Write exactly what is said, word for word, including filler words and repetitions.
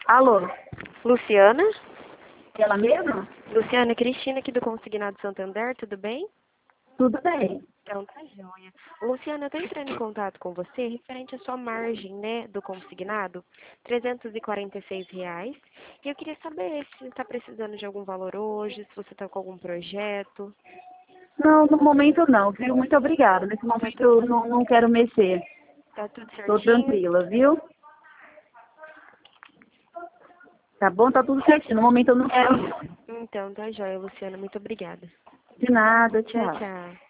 Alô, Luciana? ela mesma? Luciana, Cristina aqui do Consignado Santander, tudo bem? Tudo bem. Então tá joia. Luciana, eu tô entrando em contato com você referente à sua margem, né, do consignado, trezentos e quarenta e seis reais. E eu queria saber se você está precisando de algum valor hoje, se você está com algum projeto. Não, no momento não, viu? Muito obrigada. Nesse Tá momento eu tudo, não, não quero mexer. tá tudo Tô certinho? tranquila, viu? Tá bom? Tá tudo certinho. No momento eu não quero. Então tá joia, Luciana. Muito obrigada. De nada, Tchau, tchau. tchau.